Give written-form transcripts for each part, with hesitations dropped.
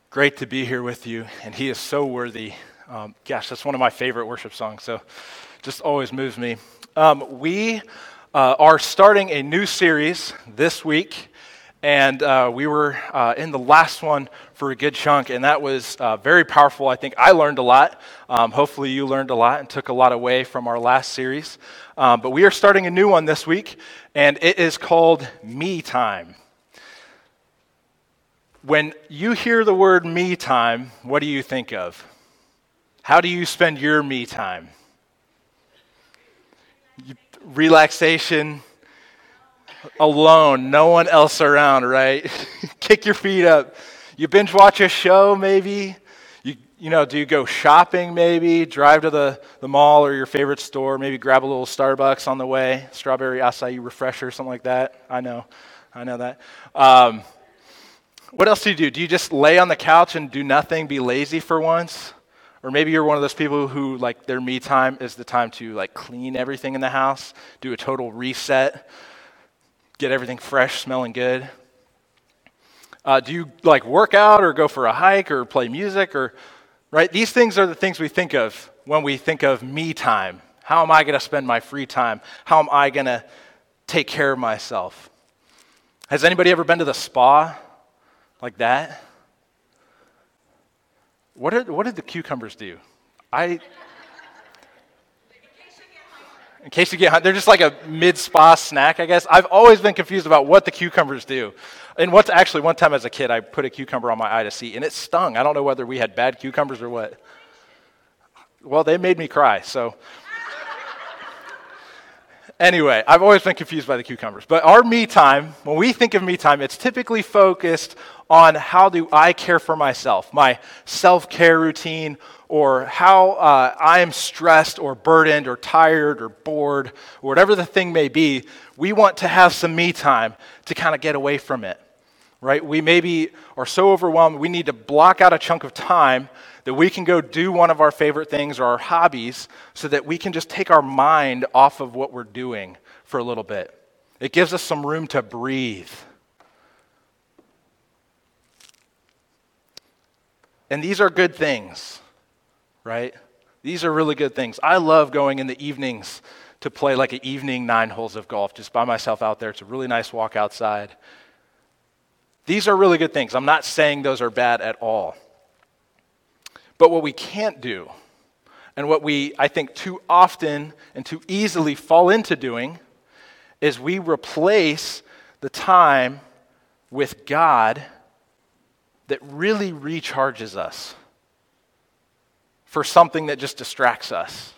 Great to be here with you, and he is so worthy. That's one of my favorite worship songs, so just always moves me. We are starting a new series this week, and we were in the last one for a good chunk, and that was very powerful. I think I learned a lot. Hopefully you learned a lot and took a lot away from our last series. But we are starting a new one this week, and it is called Me Time. When you hear the word me time, what do you think of? How do you spend your me time? Relaxation, alone, no one else around, right? Kick your feet up. You binge watch a show, maybe. Do you go shopping, maybe? Drive to the mall or your favorite store, maybe grab a little Starbucks on the way, strawberry acai refresher, something like that. I know that. What else do you do? Do you just lay on the couch and do nothing, be lazy for once? Or maybe you're one of those people who, like, their me time is the time to, like, clean everything in the house, do a total reset, get everything fresh, smelling good. Do you, like, work out or go for a hike or play music? Right? These things are the things we think of when we think of me time. How am I going to spend my free time? How am I going to take care of myself? Has anybody ever been to the spa? Like that? What did the cucumbers do? In case you get hungry, they're just like a mid-spa snack, I guess. I've always been confused about what the cucumbers do. And one time as a kid, I put a cucumber on my eye to see, and it stung. I don't know whether we had bad cucumbers or what. Well, they made me cry, so. Anyway, I've always been confused by the cucumbers. But our me time, when we think of me time, it's typically focused on how do I care for myself, my self-care routine, or how I am stressed or burdened or tired or bored, or whatever the thing may be. We want to have some me time to kind of get away from it, right? We maybe are so overwhelmed, we need to block out a chunk of time that we can go do one of our favorite things or our hobbies so that we can just take our mind off of what we're doing for a little bit. It gives us some room to breathe. And these are good things, right? These are really good things. I love going in the evenings to play like an evening 9 holes of golf just by myself out there. It's a really nice walk outside. These are really good things. I'm not saying those are bad at all. But what we can't do, and what we, I think, too often and too easily fall into doing, is we replace the time with God that really recharges us for something that just distracts us.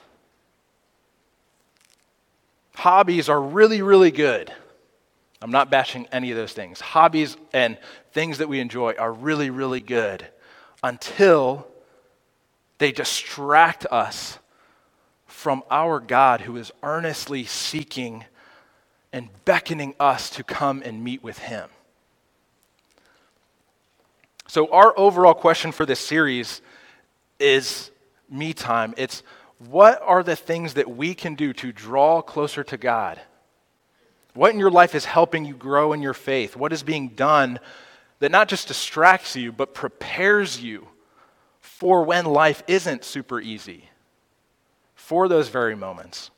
Hobbies are really, really good. I'm not bashing any of those things. Hobbies and things that we enjoy are really, really good until they distract us from our God who is earnestly seeking and beckoning us to come and meet with him. So our overall question for this series is me time. It's what are the things that we can do to draw closer to God? What in your life is helping you grow in your faith? What is being done that not just distracts you, but prepares you for when life isn't super easy, for those very moments?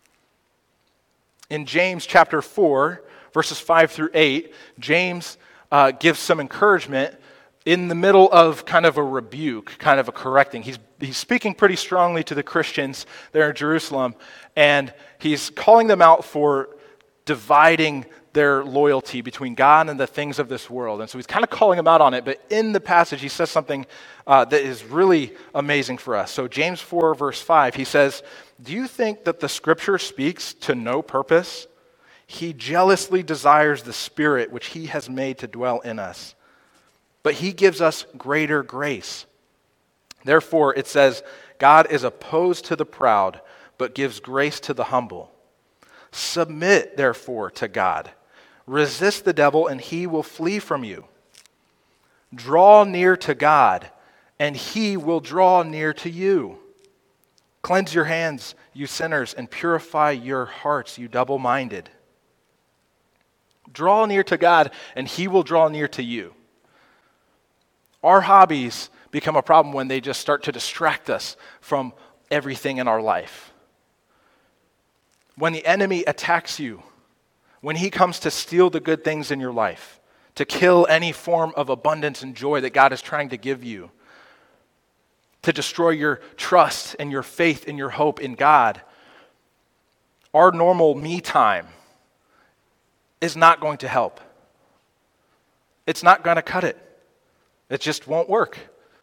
In James chapter 4, verses 5 through 8, James gives some encouragement in the middle of kind of a rebuke, kind of a correcting. He's speaking pretty strongly to the Christians there in Jerusalem, and he's calling them out for dividing their loyalty between God and the things of this world. And so he's kind of calling them out on it, but in the passage he says something that is really amazing for us. So James 4 verse 5, he says, "Do you think that the scripture speaks to no purpose? He jealously desires the Spirit which he has made to dwell in us. But he gives us greater grace. Therefore, it says, God is opposed to the proud, but gives grace to the humble. Submit, therefore, to God. Resist the devil, and he will flee from you. Draw near to God, and he will draw near to you. Cleanse your hands, you sinners, and purify your hearts, you double-minded. Draw near to God, and he will draw near to you. Our hobbies become a problem when they just start to distract us from everything in our life. When the enemy attacks you, when he comes to steal the good things in your life, to kill any form of abundance and joy that God is trying to give you, to destroy your trust and your faith and your hope in God, our normal me time is not going to help. It's not going to cut it. It just won't work.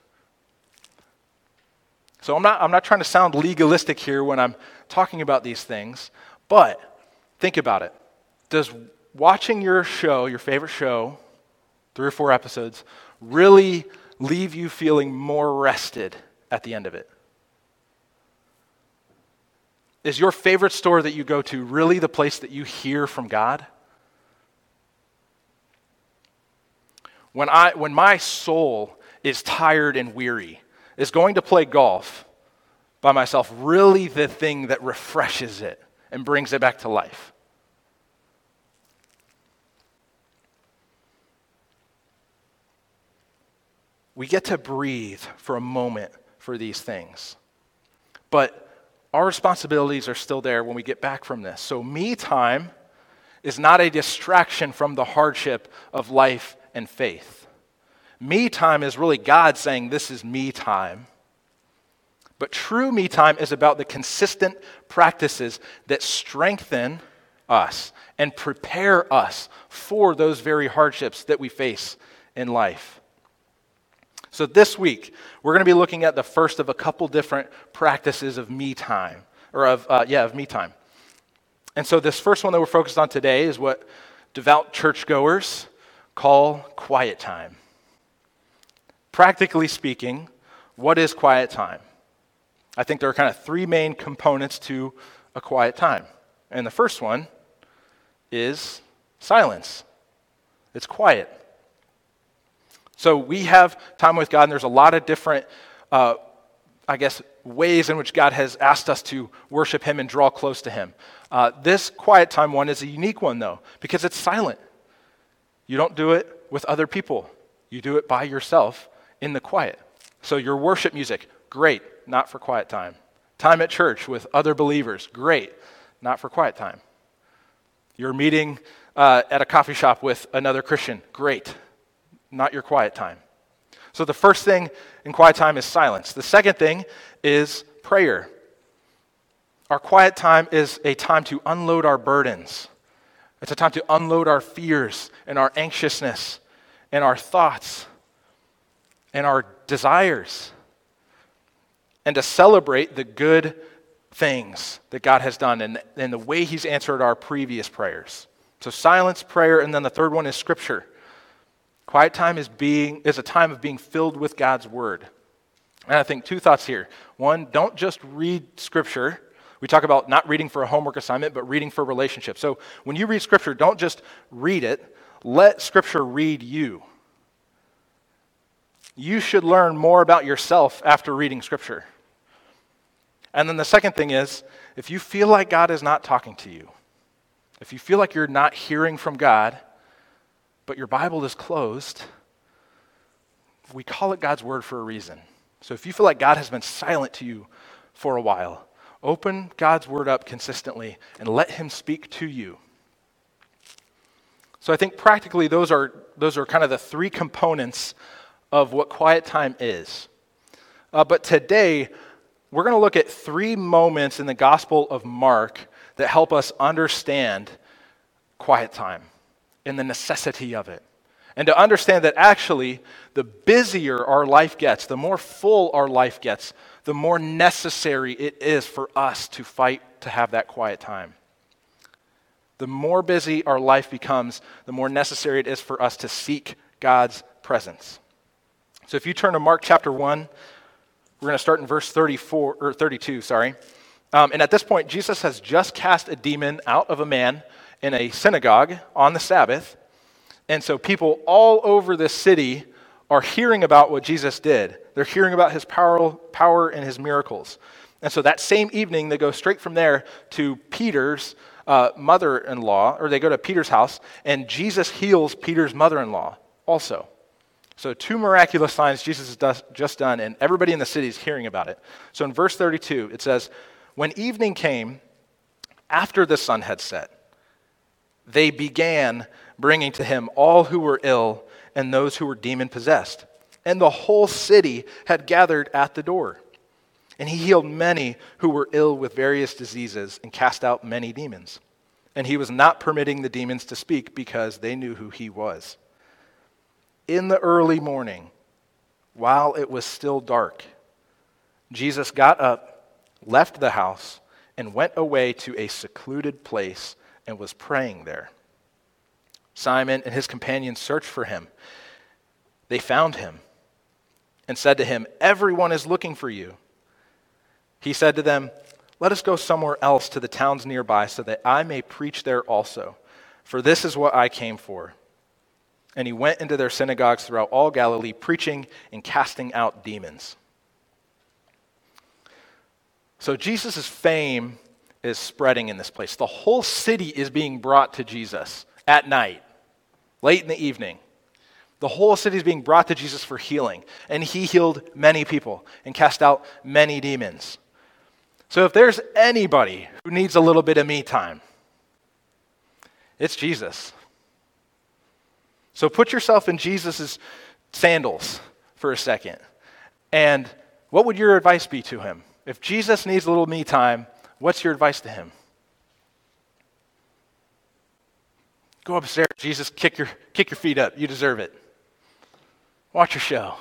So I'm not trying to sound legalistic here when I'm talking about these things, but think about it. Does watching your show, your favorite show, 3 or 4 episodes, really leave you feeling more rested at the end of it? Is your favorite store that you go to really the place that you hear from God? When my soul is tired and weary, is going to play golf by myself really the thing that refreshes it and brings it back to life? We get to breathe for a moment for these things. But our responsibilities are still there when we get back from this. So me time is not a distraction from the hardship of life and faith. Me time is really God saying, this is me time. But true me time is about the consistent practices that strengthen us and prepare us for those very hardships that we face in life. So this week, we're going to be looking at the first of a couple different practices of me time, or of me time. And so this first one that we're focused on today is what devout churchgoers call quiet time. Practically speaking, what is quiet time? I think there are kind of 3 main components to a quiet time. And the first one is silence. It's quiet. So we have time with God, and there's a lot of different, ways in which God has asked us to worship Him and draw close to Him. This quiet time one is a unique one, though, because it's silent. You don't do it with other people. You do it by yourself in the quiet. So your worship music, great, not for quiet time. Time at church with other believers, great, not for quiet time. Your meeting at a coffee shop with another Christian, great, not your quiet time. So the first thing in quiet time is silence. The second thing is prayer. Our quiet time is a time to unload our burdens. It's a time to unload our fears and our anxiousness and our thoughts and our desires, and to celebrate the good things that God has done and the way He's answered our previous prayers. So silence, prayer, and then the third one is Scripture. Quiet time is a time of being filled with God's Word. And I think 2 thoughts here. One, don't just read Scripture. We talk about not reading for a homework assignment, but reading for relationships. So when you read Scripture, don't just read it. Let Scripture read you. You should learn more about yourself after reading Scripture. And then the second thing is, if you feel like God is not talking to you, if you feel like you're not hearing from God, but your Bible is closed, we call it God's Word for a reason. So if you feel like God has been silent to you for a while, open God's Word up consistently and let Him speak to you. So I think practically those are kind of the 3 components of what quiet time is. But today, we're going to look at 3 moments in the Gospel of Mark that help us understand quiet time and the necessity of it. And to understand that actually, the busier our life gets, the more full our life gets, the more necessary it is for us to fight to have that quiet time. The more busy our life becomes, the more necessary it is for us to seek God's presence. So if you turn to Mark chapter 1, we're going to start in verse 32. And at this point, Jesus has just cast a demon out of a man in a synagogue on the Sabbath. And so people all over the city are hearing about what Jesus did. They're hearing about His power and His miracles. And so that same evening, they go straight from there to Peter's mother-in-law, or they go to Peter's house, and Jesus heals Peter's mother-in-law also. So 2 miraculous signs Jesus has just done, and everybody in the city is hearing about it. So in verse 32, it says, when evening came, after the sun had set, they began bringing to him all who were ill and those who were demon-possessed. And the whole city had gathered at the door. And he healed many who were ill with various diseases and cast out many demons. And he was not permitting the demons to speak because they knew who he was. In the early morning, while it was still dark, Jesus got up, left the house, and went away to a secluded place and was praying there. Simon and his companions searched for him. They found him and said to him, everyone is looking for you. He said to them, let us go somewhere else to the towns nearby so that I may preach there also, for this is what I came for. And he went into their synagogues throughout all Galilee, preaching and casting out demons. So Jesus' fame is spreading in this place. The whole city is being brought to Jesus at night, late in the evening. The whole city is being brought to Jesus for healing. And he healed many people and cast out many demons. So if there's anybody who needs a little bit of me time, it's Jesus. So put yourself in Jesus' sandals for a second. And what would your advice be to him? If Jesus needs a little me time, what's your advice to him? Go upstairs, Jesus, kick your feet up. You deserve it. Watch your show.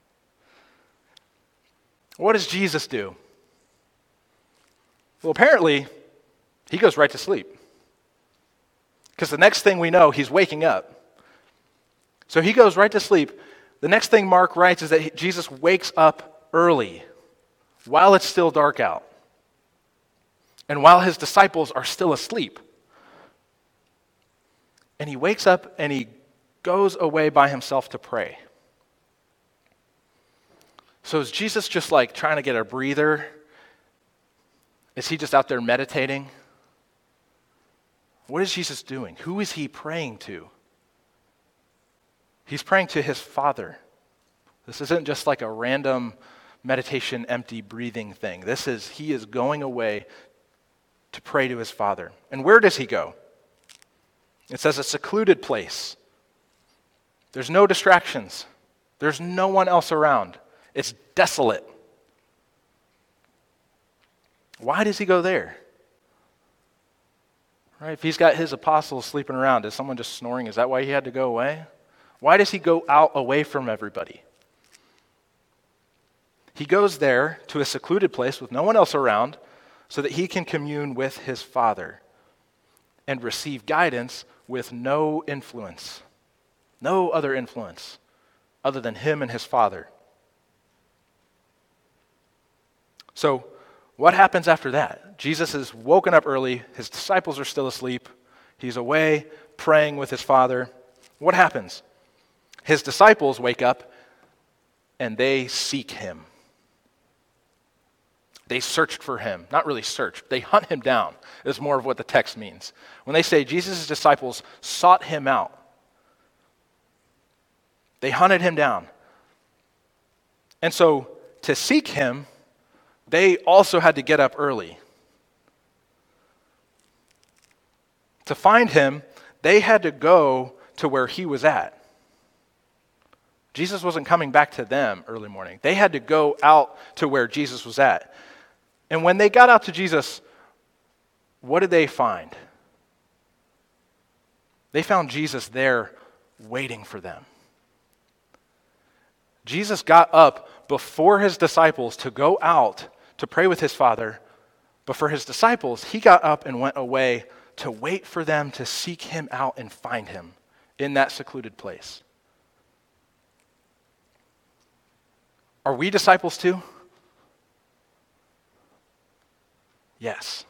What does Jesus do? Well, apparently, he goes right to sleep. Because the next thing we know, he's waking up. So he goes right to sleep. The next thing Mark writes is that Jesus wakes up early, while it's still dark out, and while his disciples are still asleep. And he wakes up and he goes away by himself to pray. So is Jesus just like trying to get a breather? Is he just out there meditating? What is Jesus doing? Who is he praying to? He's praying to his Father. This isn't just like a random meditation, empty breathing thing. He is going away to pray to his Father. And where does he go? It says a secluded place. There's no distractions. There's no one else around. It's desolate. Why does he go there? Right? If he's got his apostles sleeping around, is someone just snoring? Is that why he had to go away? Why does he go out away from everybody? He goes there to a secluded place with no one else around so that he can commune with his Father and receive guidance with no influence, no other influence other than him and his Father. So, what happens after that? Jesus is woken up early. His disciples are still asleep. He's away praying with his Father. What happens? His disciples wake up and they seek him. They searched for him. Not really search. They hunt him down is more of what the text means. When they say Jesus' disciples sought him out, they hunted him down. And so to seek him, they also had to get up early. To find him, they had to go to where he was at. Jesus wasn't coming back to them early morning. They had to go out to where Jesus was at. And when they got out to Jesus, what did they find? They found Jesus there waiting for them. Jesus got up before his disciples to go out to pray with his Father, but for his disciples, he got up and went away to wait for them to seek him out and find him in that secluded place. Are we disciples too? Yes.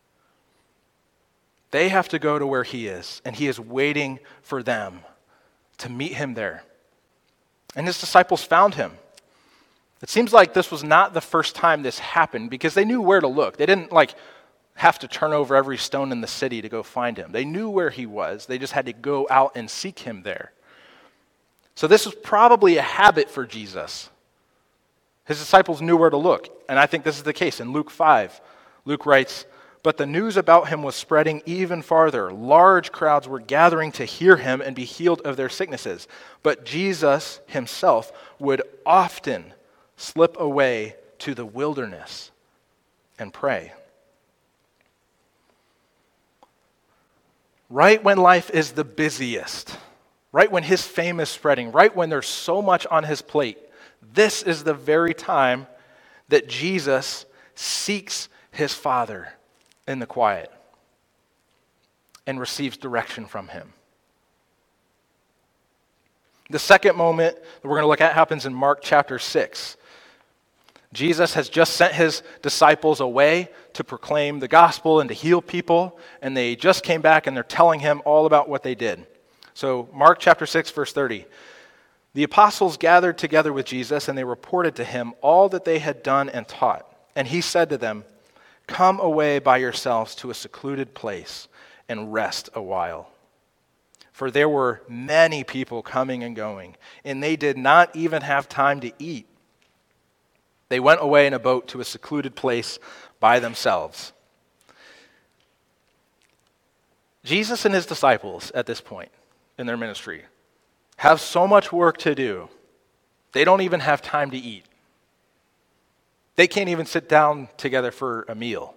They have to go to where he is, and he is waiting for them to meet him there. And his disciples found him. It seems like this was not the first time this happened because they knew where to look. They didn't have to turn over every stone in the city to go find him. They knew where he was. They just had to go out and seek him there. So this was probably a habit for Jesus. His disciples knew where to look, and I think this is the case. In Luke 5, Luke writes, "But the news about him was spreading even farther. Large crowds were gathering to hear him and be healed of their sicknesses. But Jesus himself would often slip away to the wilderness and pray." Right when life is the busiest, right when his fame is spreading, right when there's so much on his plate, this is the very time that Jesus seeks his Father in the quiet and receives direction from him. The second moment that we're going to look at happens in Mark chapter 6. Jesus has just sent his disciples away to proclaim the gospel and to heal people, and they just came back and they're telling him all about what they did. So Mark chapter 6, verse 30. "The apostles gathered together with Jesus, and they reported to him all that they had done and taught. And he said to them, 'Come away by yourselves to a secluded place and rest a while.' For there were many people coming and going, and they did not even have time to eat. They went away in a boat to a secluded place by themselves." Jesus and his disciples at this point in their ministry have so much work to do, they don't even have time to eat. They can't even sit down together for a meal.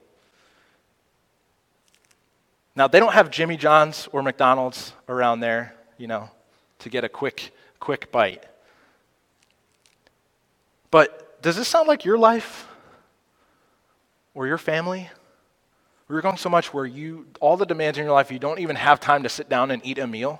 Now, they don't have Jimmy John's or McDonald's around there, to get a quick bite. But does this sound like your life or your family? Where you're going so much where all the demands in your life, you don't even have time to sit down and eat a meal?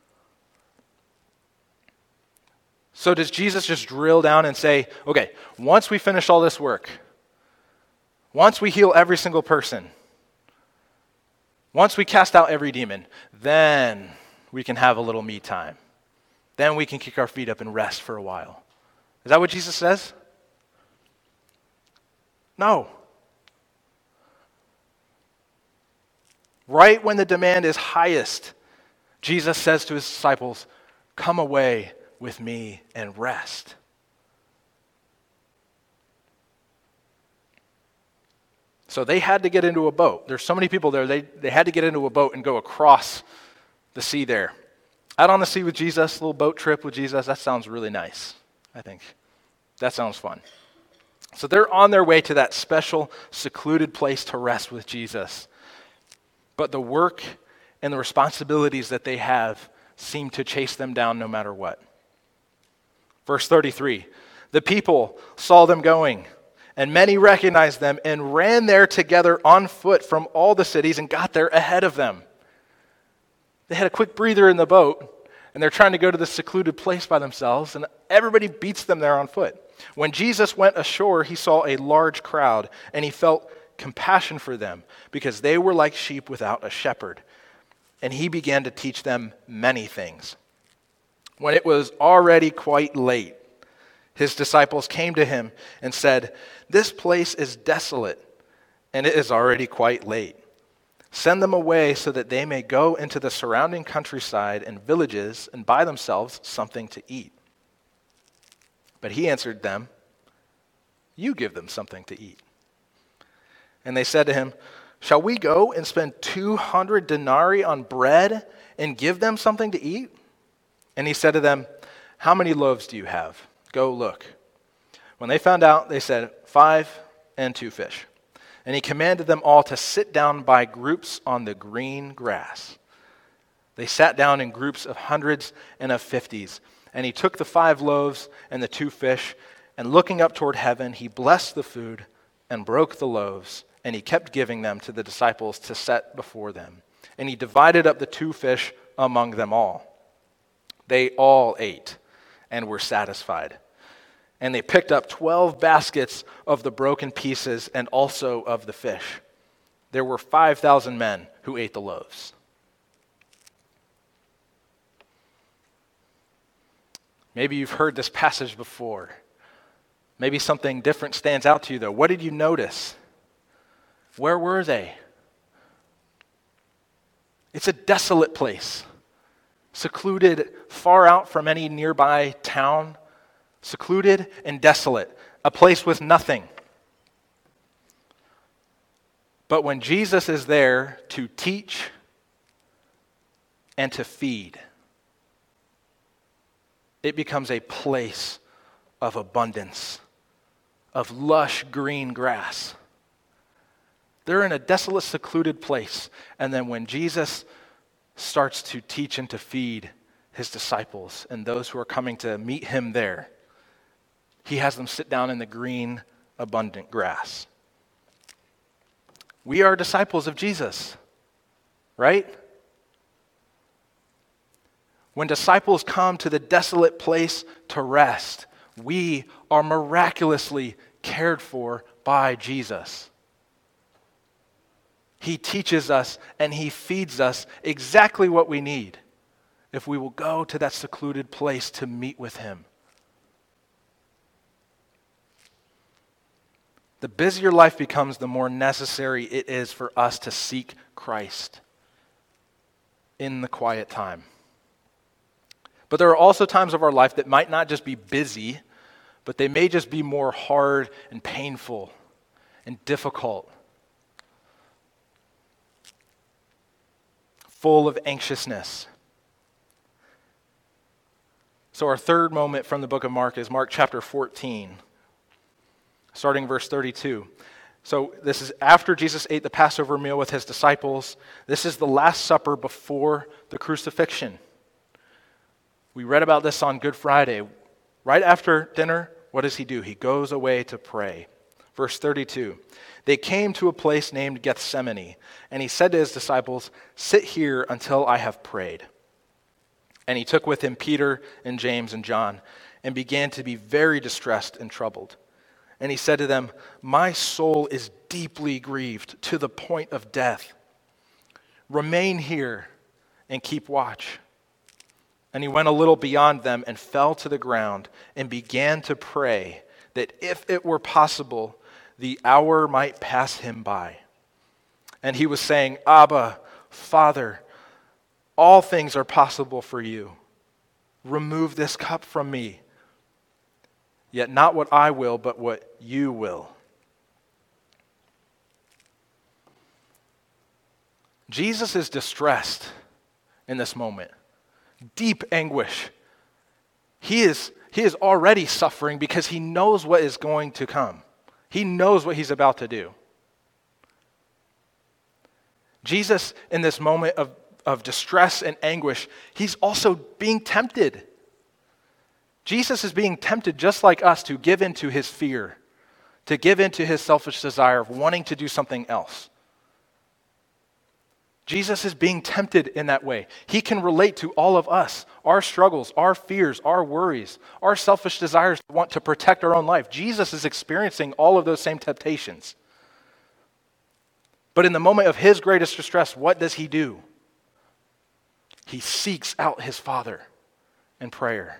So does Jesus just drill down and say, okay, once we finish all this work, once we heal every single person, once we cast out every demon, then we can have a little me time. Then we can kick our feet up and rest for a while. Is that what Jesus says? No. Right when the demand is highest, Jesus says to his disciples, "Come away with me and rest." So they had to get into a boat. There's so many people there, they had to get into a boat and go across the sea there. Out on the sea with Jesus, a little boat trip with Jesus, that sounds really nice, I think. That sounds fun. So they're on their way to that special, secluded place to rest with Jesus. But the work and the responsibilities that they have seem to chase them down no matter what. Verse 33, "The people saw them going, and many recognized them and ran there together on foot from all the cities and got there ahead of them." They had a quick breather in the boat, and they're trying to go to this secluded place by themselves, and everybody beats them there on foot. When Jesus went ashore, he saw a large crowd, and he felt compassion for them because they were like sheep without a shepherd. And he began to teach them many things. When it was already quite late, his disciples came to him and said, "This place is desolate, and it is already quite late. Send them away so that they may go into the surrounding countryside and villages and buy themselves something to eat." But he answered them, "You give them something to eat." And they said to him, "Shall we go and spend 200 denarii on bread and give them something to eat?" And he said to them, "How many loaves do you have? Go look." When they found out, they said, 5 and 2 fish. And he commanded them all to sit down by groups on the green grass. They sat down in groups of hundreds and of 50s. And he took the 5 loaves and the 2 fish, and looking up toward heaven, he blessed the food and broke the loaves, and he kept giving them to the disciples to set before them. And he divided up the 2 fish among them all. They all ate and were satisfied. And they picked up 12 baskets of the broken pieces and also of the fish. There were 5,000 men who ate the loaves. Maybe you've heard this passage before. Maybe something different stands out to you, though. What did you notice? Where were they? It's a desolate place. secluded far out from any nearby town, secluded and desolate, a place with nothing. But when Jesus is there to teach and to feed, it becomes a place of abundance, of lush green grass. They're in a desolate, secluded place. And then when Jesus starts to teach and to feed his disciples and those who are coming to meet him there, he has them sit down in the green, abundant grass. We are disciples of Jesus, right? When disciples come to the desolate place to rest, we are miraculously cared for by Jesus. He teaches us and he feeds us exactly what we need if we will go to that secluded place to meet with him. The busier life becomes, the more necessary it is for us to seek Christ in the quiet time. But there are also times of our life that might not just be busy, but they may just be more hard and painful and difficult, full of anxiousness. So our third moment from the book of Mark is Mark chapter 14. Starting verse 32. So this is after Jesus ate the Passover meal with his disciples. This is the Last Supper before the crucifixion. We read about this on Good Friday. Right after dinner, what does he do? He goes away to pray. Verse 32. They came to a place named Gethsemane, and he said to his disciples, "Sit here until I have prayed." And he took with him Peter and James and John, and began to be very distressed and troubled. And he said to them, "My soul is deeply grieved to the point of death. Remain here and keep watch." And he went a little beyond them and fell to the ground and began to pray that if it were possible, the hour might pass him by. And he was saying, "Abba, Father, all things are possible for you. Remove this cup from me. Yet not what I will, but what you will." Jesus is distressed in this moment. Deep anguish. He is already suffering because he knows what is going to come. He knows what he's about to do. Jesus, in this moment of distress and anguish, he's also being tempted. Jesus is being tempted just like us to give in to his fear, to give in to his selfish desire of wanting to do something else. Jesus is being tempted in that way. He can relate to all of us, our struggles, our fears, our worries, our selfish desires to want to protect our own life. Jesus is experiencing all of those same temptations. But in the moment of his greatest distress, what does he do? He seeks out his Father in prayer.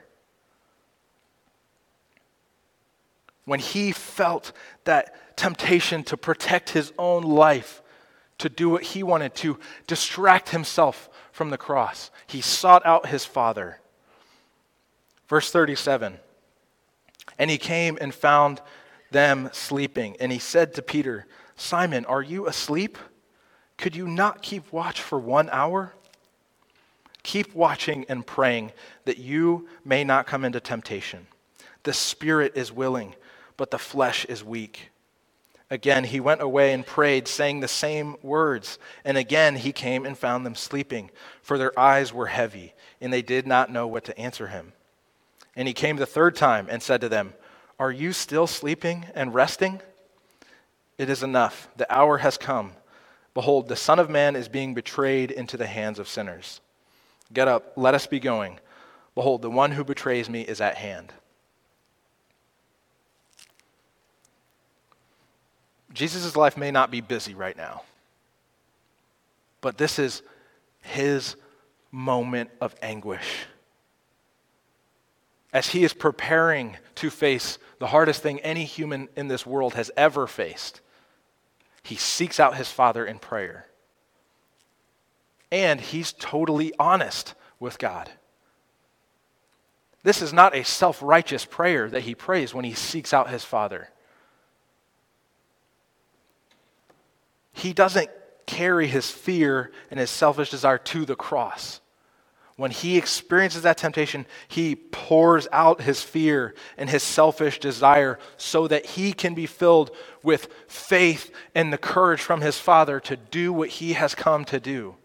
When he felt that temptation to protect his own life, to do what he wanted, to distract himself from the cross, he sought out his Father. Verse 37, and he came and found them sleeping. And he said to Peter, "Simon, are you asleep? Could you not keep watch for 1 hour? Keep watching and praying that you may not come into temptation. The spirit is willing, but the flesh is weak." Again, he went away and prayed, saying the same words. And again, he came and found them sleeping, for their eyes were heavy, and they did not know what to answer him. And he came the third time and said to them, "Are you still sleeping and resting? It is enough. The hour has come. Behold, the Son of Man is being betrayed into the hands of sinners. Get up, let us be going. Behold, the one who betrays me is at hand." Jesus' life may not be busy right now, but this is his moment of anguish. As he is preparing to face the hardest thing any human in this world has ever faced, he seeks out his Father in prayer. And he's totally honest with God. This is not a self-righteous prayer that he prays when he seeks out his Father. He doesn't carry his fear and his selfish desire to the cross. When he experiences that temptation, he pours out his fear and his selfish desire so that he can be filled with faith and the courage from his Father to do what he has come to do.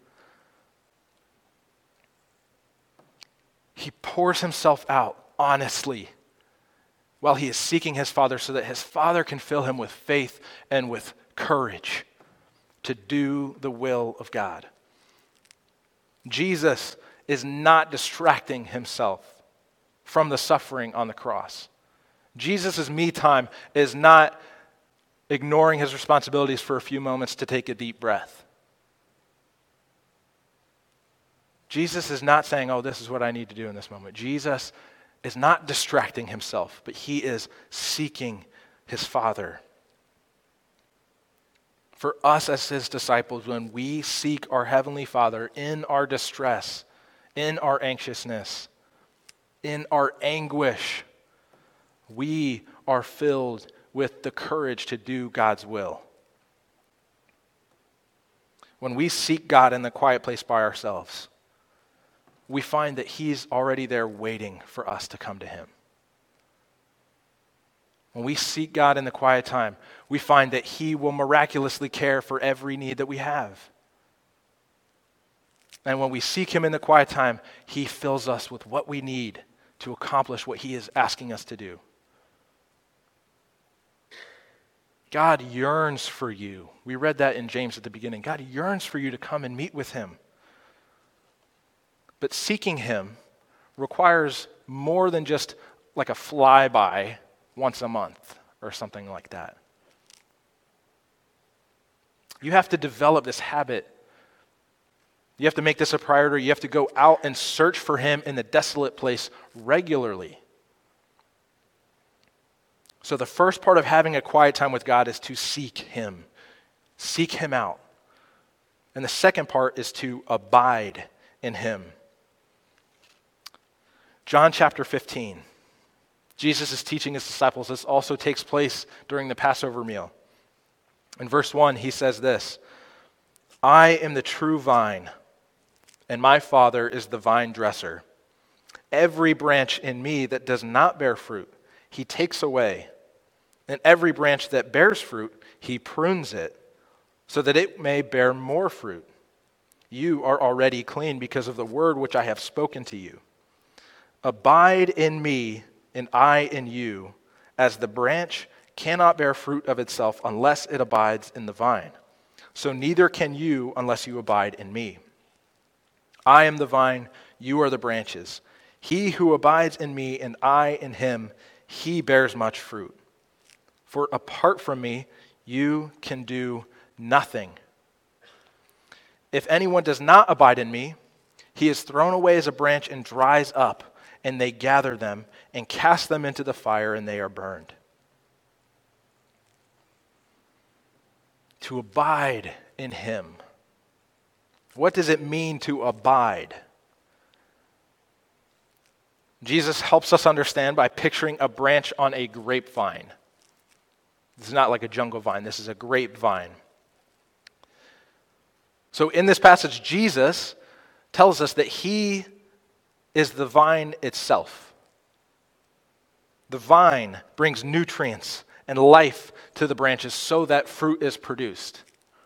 He pours himself out honestly while he is seeking his Father so that his Father can fill him with faith and with courage to do the will of God. Jesus is not distracting himself from the suffering on the cross. Jesus' me time is not ignoring his responsibilities for a few moments to take a deep breath. Jesus is not saying, oh, this is what I need to do in this moment. Jesus is not distracting himself, but he is seeking his Father. For us as his disciples, when we seek our Heavenly Father in our distress, in our anxiousness, in our anguish, we are filled with the courage to do God's will. When we seek God in the quiet place by ourselves, we find that he's already there waiting for us to come to him. When we seek God in the quiet time, we find that he will miraculously care for every need that we have. And when we seek him in the quiet time, he fills us with what we need to accomplish what he is asking us to do. God yearns for you. We read that in James at the beginning. God yearns for you to come and meet with him. But seeking him requires more than just like a flyby once a month or something like that. You have to develop this habit. You have to make this a priority. You have to go out and search for him in the desolate place regularly. So the first part of having a quiet time with God is to seek him. Seek him out. And the second part is to abide in him. John chapter 15. Jesus is teaching his disciples. This also takes place during the Passover meal. In verse 1, he says this, I am the true vine, and my Father is the vine dresser. Every branch in me that does not bear fruit, he takes away. And every branch that bears fruit, he prunes it, so that it may bear more fruit. You are already clean because of the word which I have spoken to you. Abide in me, and I in you, as the branch cannot bear fruit of itself unless it abides in the vine. So neither can you unless you abide in me. I am the vine, you are the branches. He who abides in me and I in him, he bears much fruit. For apart from me, you can do nothing. If anyone does not abide in me, he is thrown away as a branch and dries up, and they gather them and cast them into the fire, and they are burned. To abide in him. What does it mean to abide? Jesus helps us understand by picturing a branch on a grapevine. This is not like a jungle vine. This is a grapevine. So in this passage, Jesus tells us that he is the vine itself. The vine brings nutrients and life to the branches so that fruit is produced.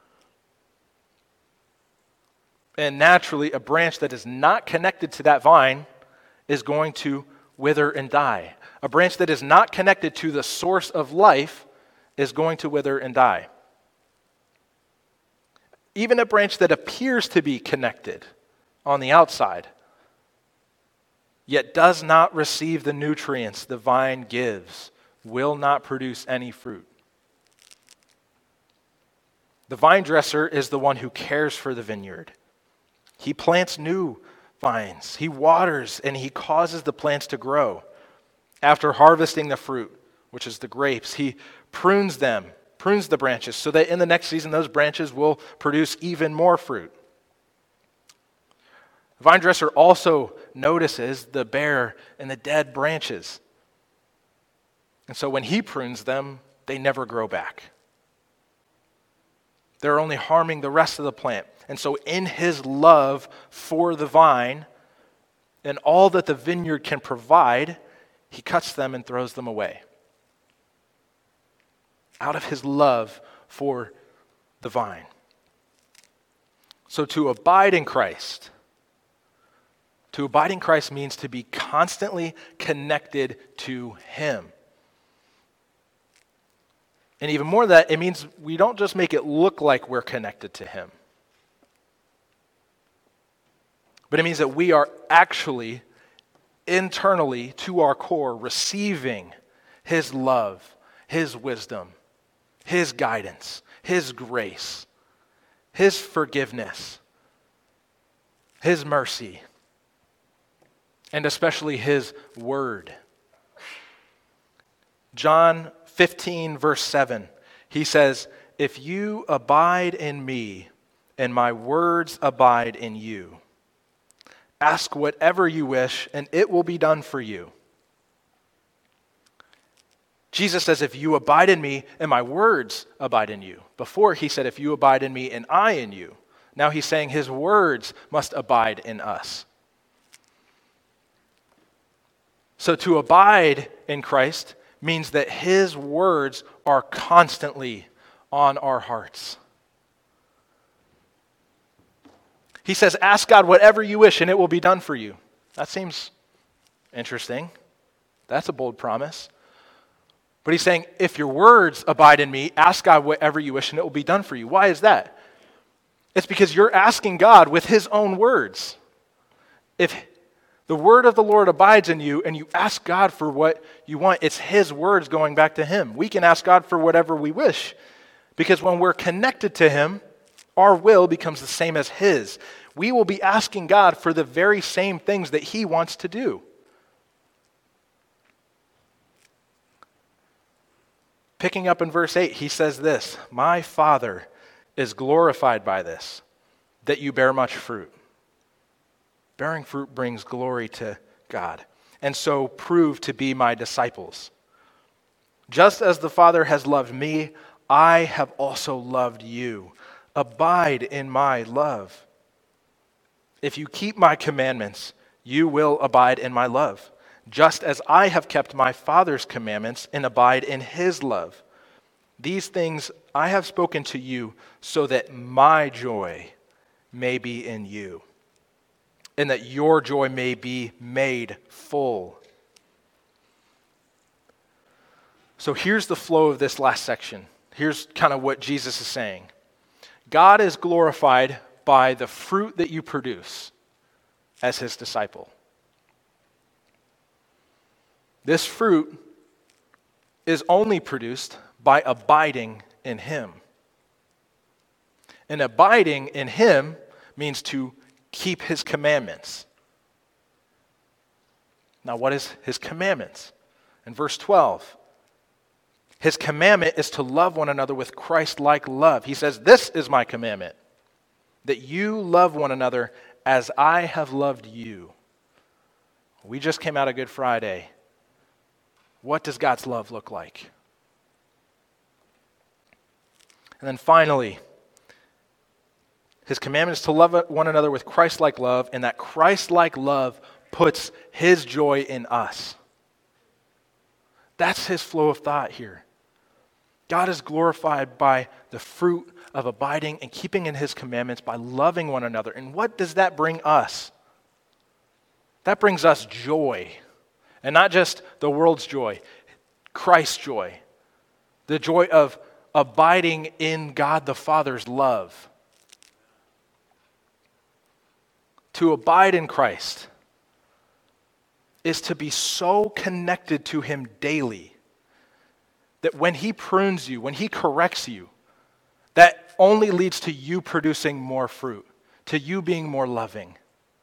And naturally, a branch that is not connected to that vine is going to wither and die. A branch that is not connected to the source of life is going to wither and die. Even a branch that appears to be connected on the outside, yet does not receive the nutrients the vine gives, will not produce any fruit. The vine dresser is the one who cares for the vineyard. He plants new vines. He waters and he causes the plants to grow. After harvesting the fruit, which is the grapes, he prunes the branches, so that in the next season those branches will produce even more fruit. The vine dresser also notices the bare and the dead branches. And so when he prunes them, they never grow back. They're only harming the rest of the plant. And so in his love for the vine and all that the vineyard can provide, he cuts them and throws them away. Out of his love for the vine. So to abide in Christ means to be constantly connected to him. And even more than that, it means we don't just make it look like we're connected to him. But it means that we are actually, internally, to our core, receiving his love, his wisdom, his guidance, his grace, his forgiveness, his mercy, and especially his word. John 15, verse 7, he says, "If you abide in me and my words abide in you, ask whatever you wish and it will be done for you." Jesus says, "If you abide in me and my words abide in you." Before he said, "If you abide in me and I in you." Now he's saying his words must abide in us. So to abide in Christ means that his words are constantly on our hearts. He says, "Ask God whatever you wish and it will be done for you." That seems interesting. That's a bold promise. But he's saying, if your words abide in me, ask God whatever you wish and it will be done for you. Why is that? It's because you're asking God with his own words. If the word of the Lord abides in you and you ask God for what you want, it's his words going back to him. We can ask God for whatever we wish because when we're connected to him, our will becomes the same as his. We will be asking God for the very same things that he wants to do. Picking up in verse 8, he says this, "My Father is glorified by this, that you bear much fruit." Bearing fruit brings glory to God, and so prove to be my disciples. "Just as the Father has loved me, I have also loved you. Abide in my love. If you keep my commandments, you will abide in my love, just as I have kept my Father's commandments and abide in his love. These things I have spoken to you so that my joy may be in you, and that your joy may be made full." So here's the flow of this last section. Here's kind of what Jesus is saying. God is glorified by the fruit that you produce as his disciple. This fruit is only produced by abiding in him. And abiding in him means to keep his commandments. Now, what is his commandments? In verse 12, his commandment is to love one another with Christ-like love. He says, "This is my commandment, that you love one another as I have loved you." We just came out of Good Friday. What does God's love look like? And then finally, his commandment is to love one another with Christ-like love, and that Christ-like love puts his joy in us. That's his flow of thought here. God is glorified by the fruit of abiding and keeping in his commandments by loving one another. And what does that bring us? That brings us joy. And not just the world's joy, Christ's joy. The joy of abiding in God the Father's love. To abide in Christ is to be so connected to him daily that when he prunes you, when he corrects you, that only leads to you producing more fruit, to you being more loving.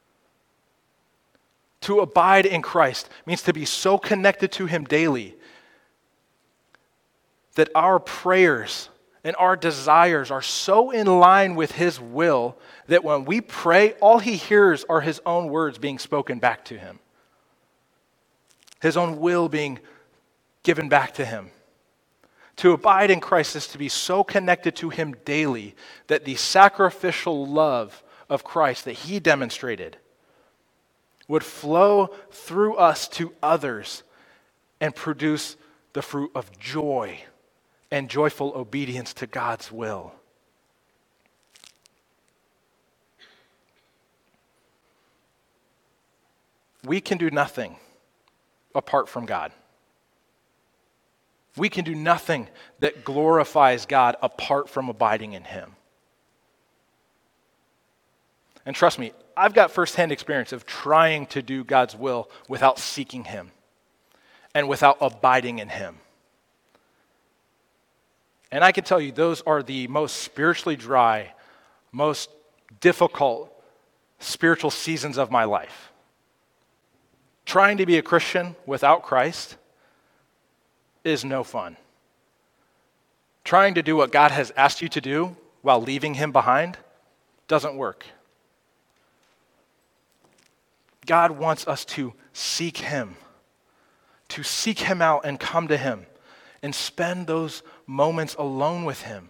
To abide in Christ means to be so connected to him daily that our prayers and our desires are so in line with his will that when we pray, all he hears are his own words being spoken back to him. His own will being given back to him. To abide in Christ is to be so connected to him daily that the sacrificial love of Christ that he demonstrated would flow through us to others and produce the fruit of joy and joyful obedience to God's will. We can do nothing apart from God. We can do nothing that glorifies God apart from abiding in him. And trust me, I've got firsthand experience of trying to do God's will without seeking him and without abiding in him. And I can tell you, those are the most spiritually dry, most difficult spiritual seasons of my life. Trying to be a Christian without Christ is no fun. Trying to do what God has asked you to do while leaving him behind doesn't work. God wants us to seek him out and come to him and spend those moments alone with him.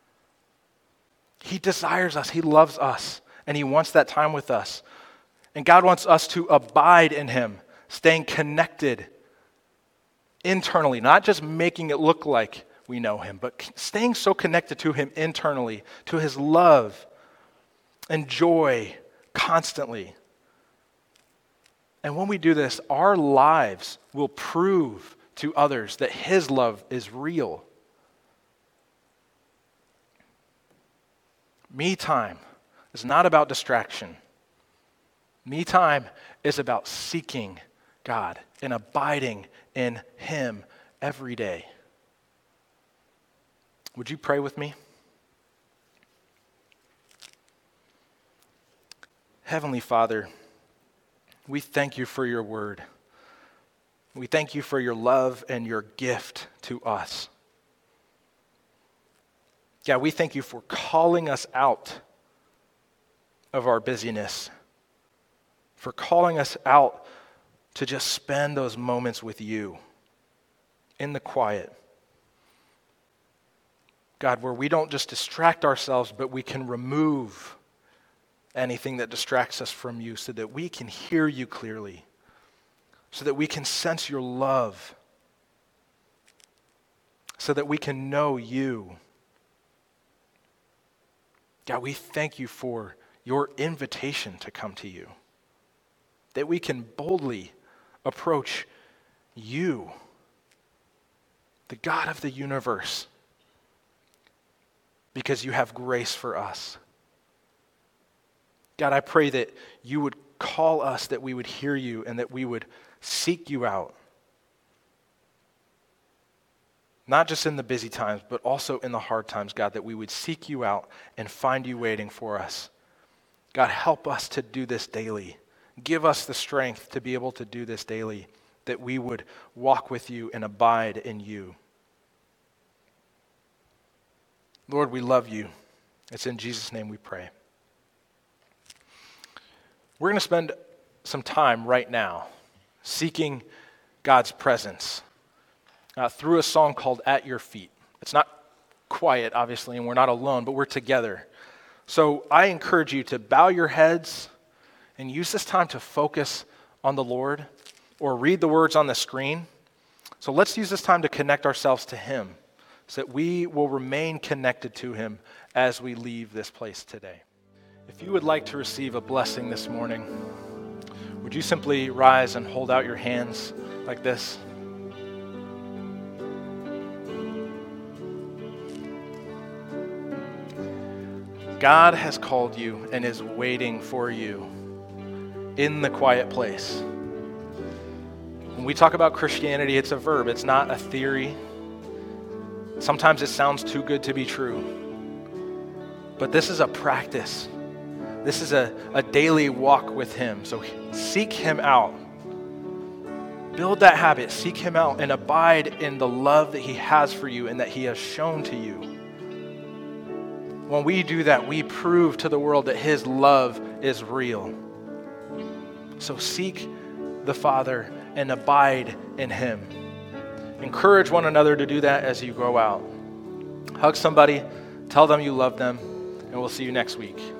He desires us, he loves us, and he wants that time with us. And God wants us to abide in him, staying connected internally, not just making it look like we know him, but staying so connected to him internally, to his love and joy constantly. And when we do this, our lives will prove to others that his love is real. Me time is not about distraction. Me time is about seeking God and abiding in him every day. Would you pray with me? Heavenly Father, we thank you for your word. We thank you for your love and your gift to us. God, we thank you for calling us out of our busyness, for calling us out to just spend those moments with you in the quiet. God, where we don't just distract ourselves, but we can remove anything that distracts us from you so that we can hear you clearly, so that we can sense your love, so that we can know you. God, we thank you for your invitation to come to you, that we can boldly approach you, the God of the universe, because you have grace for us. God, I pray that you would call us, that we would hear you, and that we would seek you out. Not just in the busy times, but also in the hard times, God, that we would seek you out and find you waiting for us. God, help us to do this daily. Give us the strength to be able to do this daily, that we would walk with you and abide in you. Lord, we love you. It's in Jesus' name we pray. We're going to spend some time right now seeking God's presence through a song called At Your Feet. It's not quiet, obviously, and we're not alone, but we're together. So I encourage you to bow your heads and use this time to focus on the Lord or read the words on the screen. So let's use this time to connect ourselves to him so that we will remain connected to him as we leave this place today. If you would like to receive a blessing this morning, would you simply rise and hold out your hands like this? God has called you and is waiting for you in the quiet place. When we talk about Christianity, it's a verb, it's not a theory. Sometimes it sounds too good to be true. But this is a practice. This is a daily walk with him. So seek him out. Build that habit. Seek him out and abide in the love that he has for you and that he has shown to you. when we do that, we prove to the world that his love is real. So seek the Father and abide in him. Encourage one another to do that as you go out. Hug somebody, tell them you love them, and we'll see you next week.